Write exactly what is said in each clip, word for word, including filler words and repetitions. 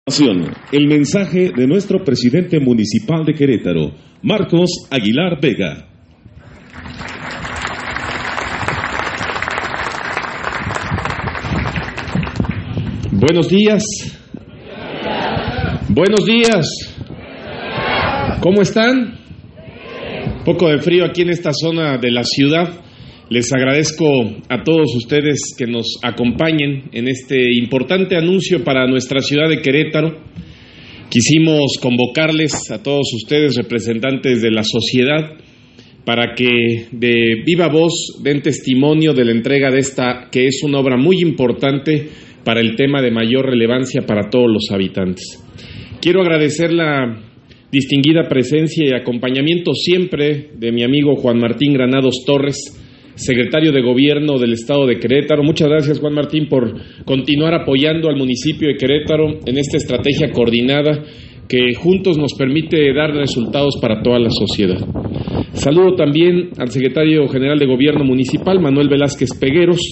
El mensaje de nuestro presidente municipal de Querétaro, Marcos Aguilar Vega. Buenos días. Buenos días. ¿Cómo están? Un poco de frío aquí en esta zona de la ciudad. Les agradezco a todos ustedes que nos acompañen en este importante anuncio para nuestra ciudad de Querétaro. Quisimos convocarles a todos ustedes, representantes de la sociedad, para que de viva voz den testimonio de la entrega de esta, que es una obra muy importante para el tema de mayor relevancia para todos los habitantes. Quiero agradecer la distinguida presencia y acompañamiento siempre de mi amigo Juan Martín Granados Torres, secretario de Gobierno del Estado de Querétaro. Muchas gracias, Juan Martín, por continuar apoyando al municipio de Querétaro en esta estrategia coordinada que juntos nos permite dar resultados para toda la sociedad. Saludo también al secretario general de Gobierno municipal, Manuel Velázquez Pegueros,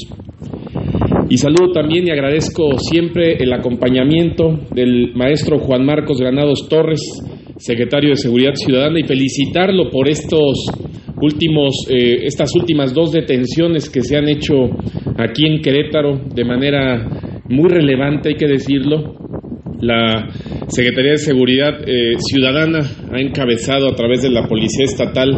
y saludo también y agradezco siempre el acompañamiento del maestro Juan Marcos Granados Torres, secretario de Seguridad Ciudadana, y felicitarlo por estos últimos, eh, estas últimas dos detenciones que se han hecho aquí en Querétaro de manera muy relevante, hay que decirlo. La Secretaría de Seguridad eh, Ciudadana ha encabezado a través de la Policía Estatal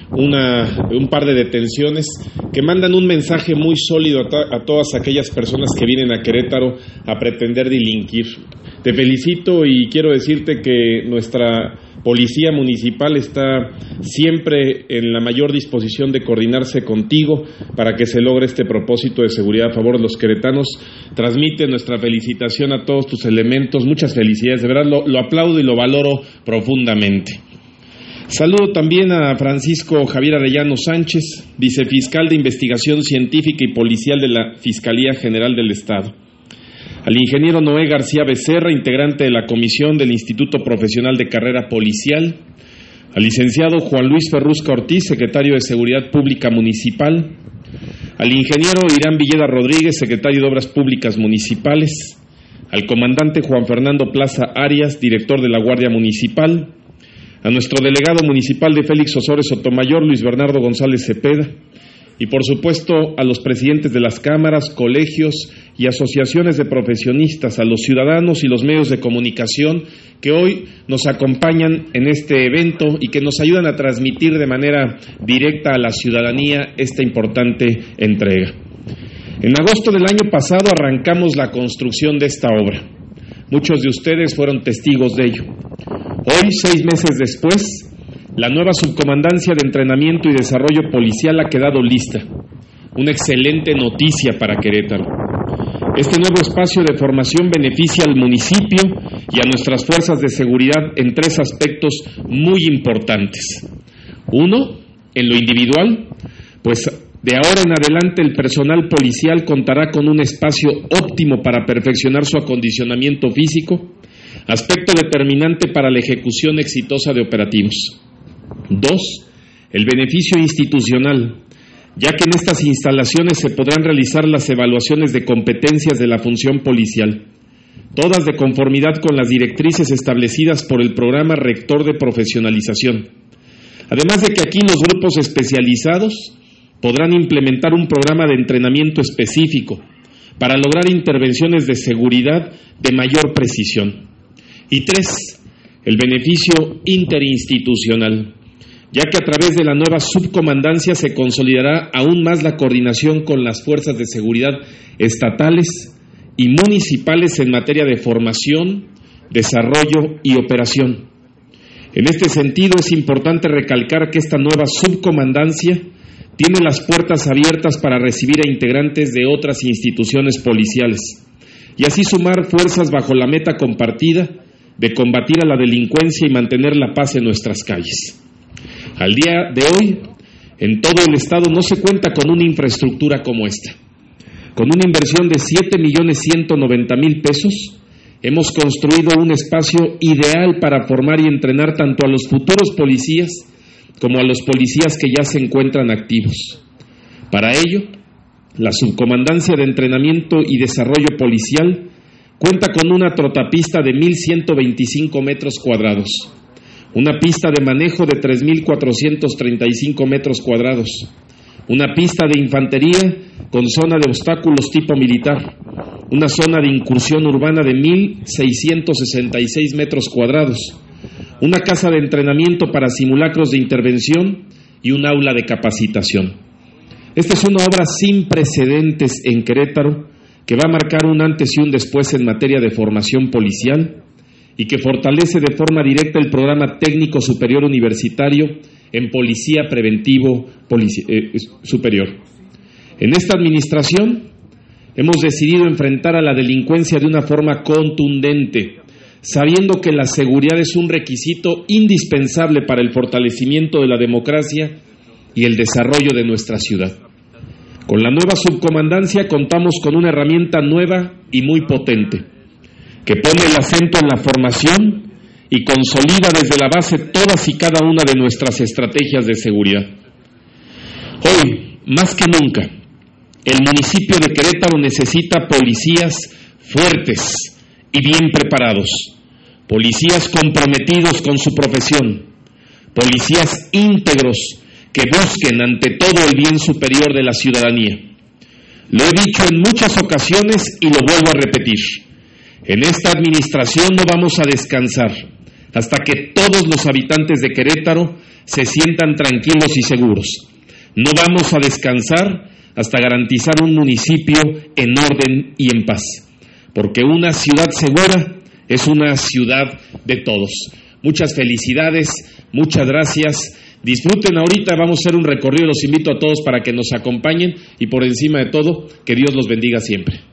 una, un par de detenciones que mandan un mensaje muy sólido a, to- a todas aquellas personas que vienen a Querétaro a pretender delinquir. Te felicito y quiero decirte que nuestra Policía Municipal está siempre en la mayor disposición de coordinarse contigo para que se logre este propósito de seguridad a favor de los queretanos. Transmite nuestra felicitación a todos tus elementos, muchas felicidades, de verdad lo, lo aplaudo y lo valoro profundamente. Saludo también a Francisco Javier Arellano Sánchez, vicefiscal de Investigación Científica y Policial de la Fiscalía General del Estado. Al ingeniero Noé García Becerra, integrante de la Comisión del Instituto Profesional de Carrera Policial. Al licenciado Juan Luis Ferrusca Ortiz, secretario de Seguridad Pública Municipal. Al ingeniero Irán Villeda Rodríguez, secretario de Obras Públicas Municipales. Al comandante Juan Fernando Plaza Arias, director de la Guardia Municipal. A nuestro delegado municipal de Félix Osores Sotomayor, Luis Bernardo González Cepeda. Y por supuesto a los presidentes de las cámaras, colegios y asociaciones de profesionistas, a los ciudadanos y los medios de comunicación que hoy nos acompañan en este evento y que nos ayudan a transmitir de manera directa a la ciudadanía esta importante entrega. En agosto del año pasado arrancamos la construcción de esta obra. Muchos de ustedes fueron testigos de ello. Hoy, seis meses después, la nueva Subcomandancia de Entrenamiento y Desarrollo Policial ha quedado lista. Una excelente noticia para Querétaro. Este nuevo espacio de formación beneficia al municipio y a nuestras fuerzas de seguridad en tres aspectos muy importantes. Uno, en lo individual, pues de ahora en adelante el personal policial contará con un espacio óptimo para perfeccionar su acondicionamiento físico, aspecto determinante para la ejecución exitosa de operativos. Dos, el beneficio institucional, ya que en estas instalaciones se podrán realizar las evaluaciones de competencias de la función policial, todas de conformidad con las directrices establecidas por el Programa Rector de Profesionalización. Además de que aquí los grupos especializados podrán implementar un programa de entrenamiento específico para lograr intervenciones de seguridad de mayor precisión. Y tres, el beneficio interinstitucional, ya que a través de la nueva subcomandancia se consolidará aún más la coordinación con las fuerzas de seguridad estatales y municipales en materia de formación, desarrollo y operación. En este sentido, es importante recalcar que esta nueva subcomandancia tiene las puertas abiertas para recibir a integrantes de otras instituciones policiales y así sumar fuerzas bajo la meta compartida de combatir a la delincuencia y mantener la paz en nuestras calles. Al día de hoy, en todo el estado no se cuenta con una infraestructura como esta. Con una inversión de siete millones ciento noventa mil pesos, hemos construido un espacio ideal para formar y entrenar tanto a los futuros policías como a los policías que ya se encuentran activos. Para ello, la Subcomandancia de Entrenamiento y Desarrollo Policial cuenta con una trotapista de mil ciento veinticinco metros cuadrados, una pista de manejo de tres mil cuatrocientos treinta y cinco metros cuadrados, una pista de infantería con zona de obstáculos tipo militar, una zona de incursión urbana de mil seiscientos sesenta y seis metros cuadrados, una casa de entrenamiento para simulacros de intervención y un aula de capacitación. Esta es una obra sin precedentes en Querétaro que va a marcar un antes y un después en materia de formación policial y que fortalece de forma directa el programa técnico superior universitario en Policía Preventivo Polici- eh, Superior. En esta administración hemos decidido enfrentar a la delincuencia de una forma contundente, sabiendo que la seguridad es un requisito indispensable para el fortalecimiento de la democracia y el desarrollo de nuestra ciudad. Con la nueva subcomandancia contamos con una herramienta nueva y muy potente, que pone el acento en la formación y consolida desde la base todas y cada una de nuestras estrategias de seguridad. Hoy, más que nunca, el municipio de Querétaro necesita policías fuertes y bien preparados, policías comprometidos con su profesión, policías íntegros que busquen ante todo el bien superior de la ciudadanía. Lo he dicho en muchas ocasiones y lo vuelvo a repetir. En esta administración no vamos a descansar hasta que todos los habitantes de Querétaro se sientan tranquilos y seguros. No vamos a descansar hasta garantizar un municipio en orden y en paz, porque una ciudad segura es una ciudad de todos. Muchas felicidades, muchas gracias. Disfruten ahorita, vamos a hacer un recorrido, los invito a todos para que nos acompañen y por encima de todo, que Dios los bendiga siempre.